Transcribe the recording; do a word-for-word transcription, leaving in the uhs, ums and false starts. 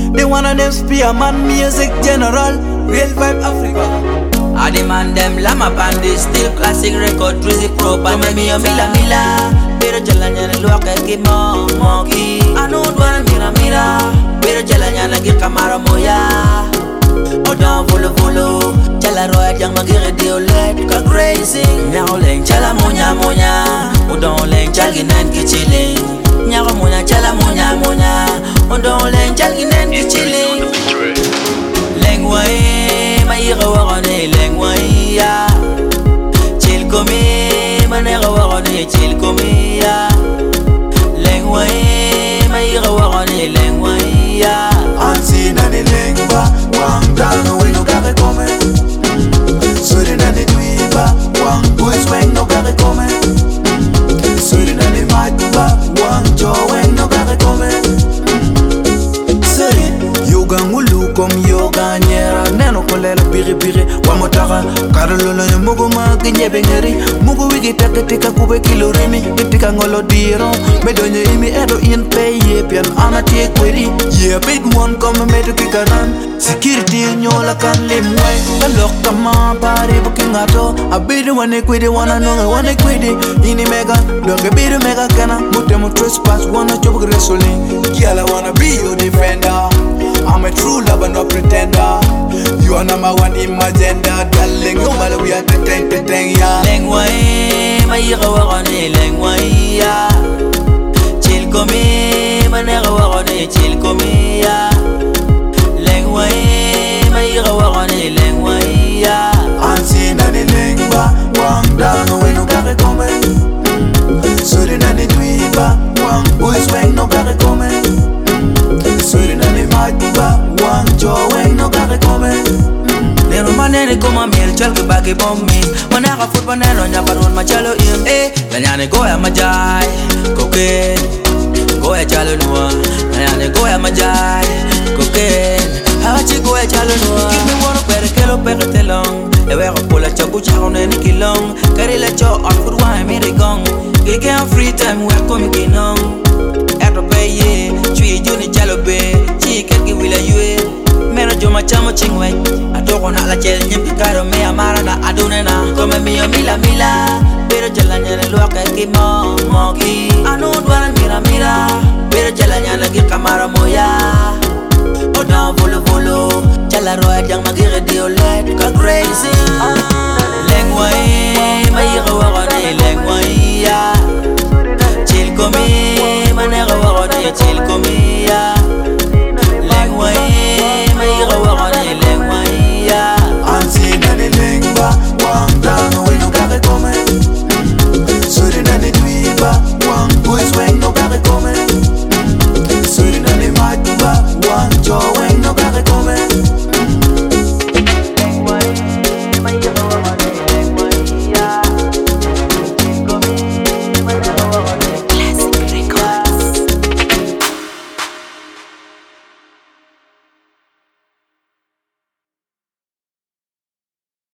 They wanna them Spearman music general, real vibe Africa. I demand them lama bandi, still classic record, Drizzy Pro, but me me a mila mila. Pero jalan yana luaka ki mo moki. Anu dua mira mira. Pero jalan yana ki kamera moya. Odon volo volo, jala roya yang magire diolet ka crazy. Nyao leng jala monya monya. Odon leng jalgi nen ki chilling. Nyao monya jala monya monya. Odon leng jalgi nen ki chilling. Leng wai mayira warane leng wai ya. Chill komi manera warane chill komi ya. Leng wai mayira warane leng wai ya. Ansi na ni lengwa, wang dano we no kare kome. Suri na ni duiba, wang boys weng no kare kome. Suri na ni matba, wang jo weng no kare kome. Suri yoga ngulu kom yoga nyera neno kolela biri biri wamotaka karolola nyamugo magi nyebe ngeri mugo wigi takatika kube kilorimi itika ngolo diro medonye imi edo in pay pian ana tie kweri yeah big one come medo kikaran security nyola kan limwe kalok kama bari booking ato abidu wane kwidi wana nonga wane kwidi ini mega donge bidu mega kana mutemo trespass wana chobu resolin kiala wanna be your defender. I'm a true lover, no pretender. You are number one in my agenda, darling. No matter we are the ten, the ten, yeah. Leng wai, mayira warane leng wai ya. Chill komi, manera warane chill komi ya. Leng wai, mayira warane leng wai ya. Ansi na ni lengwa, wang dano we no kare kome. Suri na ni duiba, wang boys weng no kare kome. Suri na ni matba, wang jo weng no kare kome. Nero manene koma miel chal ke bagi bommi. Manera foot manero nya parun machalo im. Eh, lanyane goya majai, cocaine. Goya chalo nuwa, lanyane goya majai, cocaine. Hachi goya chalo nuwa. Give me one pere kelo pere telong. Ewe ko pula chaku chao ne nikilong. Kari la cho on foot wa mi rigong. Gege on free time we komi kinong. Eto peye, chui juni chalo be. Chi ketki wila yue. Mero joma chamo chingwe. Atoko na la chel nyimpi karo me amara na adune na. Kome miyo mila mila. Pero jala nyane luaka ki mo moki. Anu dwara mira mira. Pero jala nyane ki kamara moya.